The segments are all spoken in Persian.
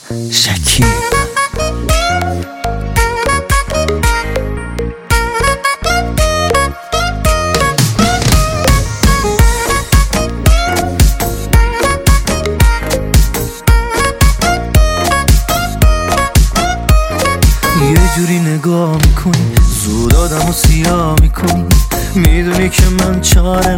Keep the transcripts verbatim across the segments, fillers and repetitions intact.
شکیب. یه جوری نگاه میکنی زود آدم و سیاه میکنی، میدونی که من چاره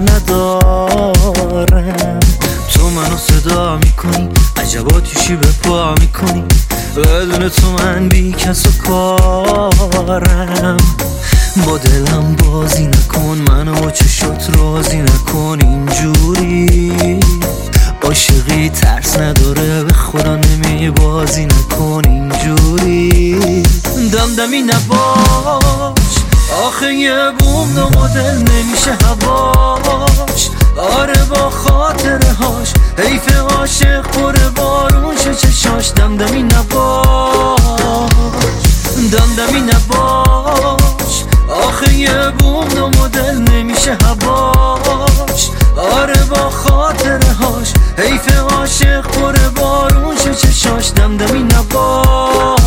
ندارم. تو منو صدا میکنی عجباتیشی به پا میکنی، بدون تو من بی کس و کارم. با دلم بازی نکن، منو چشات رازی نکن اینجوری. عاشقی ترس نداره، به خدا نمی بازی نکن اینجوری. دمدمی نباش آخه یه بوم دو مدل نمیشه هواش. آره با خاطره هاش حیف عاشق پر بارون شه چشاش. دمدمی نباش دمدمی نباش آخه یه بوم دو مدل نمیشه هواش. آره با خاطره هاش حیف عاشق پر بارون شه چشاش. دمدمی نباش.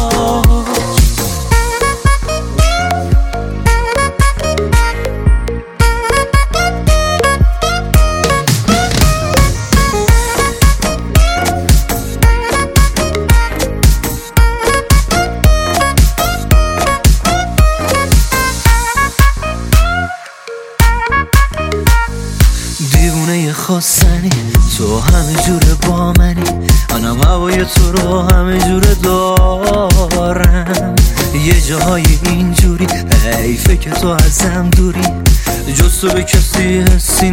دیوونه خواستنی تو همه جوره با منی، منم هوای تو رو همه جوره دارم. یه جاهای اینجوری حیفه که تو ازم دوری، جز تو به کسی حسی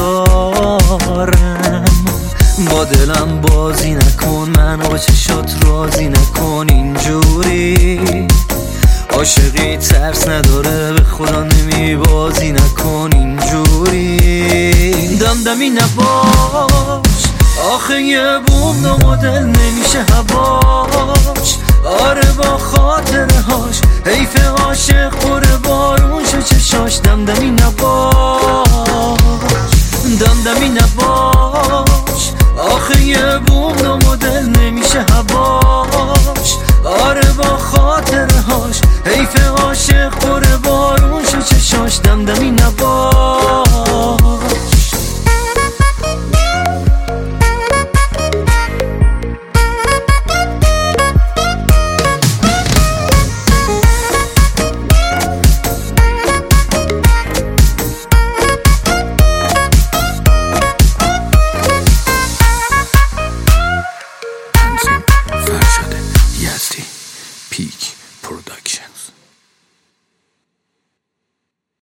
ندارم. با دلم بازی نکن، من با چشات رازی نکن اینجوری. عاشقی ترس نداره، به خدا نمی بازی نکن اینجوری. دمدمی نباش آخه یه بوم دو مدل نمیشه هواش. آره با خاطره هاش حیف عاشق پر بارون شه چشاش. دمدمی نباش دمدمی نباش آخه یه بوم دو